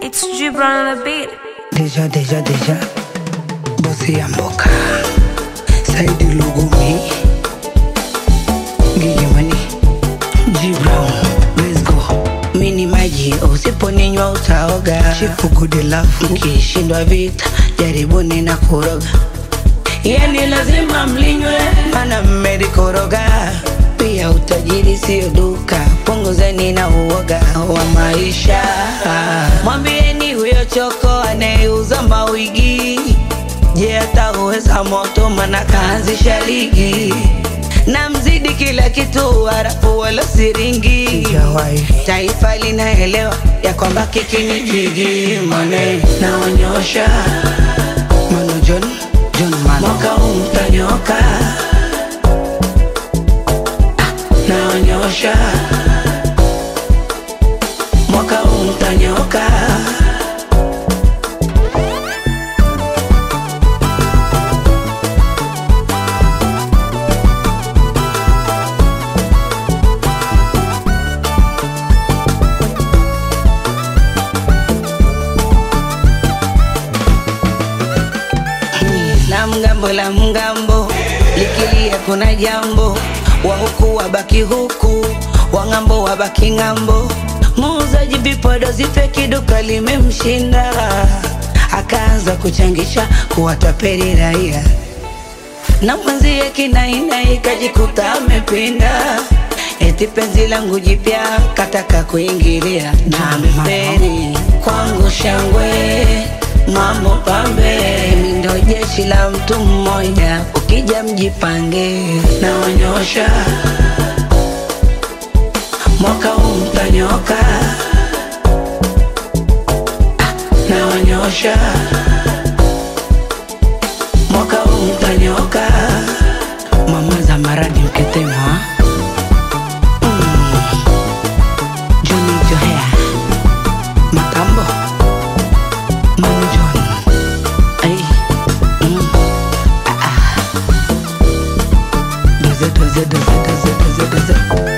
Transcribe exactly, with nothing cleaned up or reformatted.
It's Gibran on the beat. Deja, deja, deja. Bossy Amboka. Saidi Lugumi. Gigi Money. Gibran. Let's go. Mini maji usiponinywa utaoga. Chifu good love. Ukishindwa vita jaribuni na kuroga. Yani lazima mlinywe mana mmedikoroga. Pia utajiri sio duka. Punguzeni na uoga wa maisha. Mwambieni huyo choko anayeuza mawigi. Je, ataweza moto mana kaanzisha ligi. Na mzidi kila kitu harafu wala siringi. Taifa linaelewa ya kwamba kiki ni jigi. Mane na wanyosha Mano John, John Mano. Mwaka huu mtanyoka na wanyosha mwaka huu mtanyoka. Na mgambo la mgambo likilia kuna jambo. Wa huku wabaki huku, wa ngambo wabaki ngambo. Muuzaji vipodo zifeki duka limemshinda. Akaanza kuchangisha kuwatapeli raia. Na mwenzie kinaina ikajikuta amepinda. Eti penzi langu jipya kataka kuingilia. Na ameferi kwangu shangwe mambo pambe. Mindo jeshi la mtu mmoja, ukija mjipange. Na wanyosha mwaka huu mtanyoka. Na wanyosha mwaka huu mtanyoka. Mama za maradi ukitema mm. Johnny Johea Matambo Manu John. Ay mm. Ah ah. Doze doze doze doze doze doze.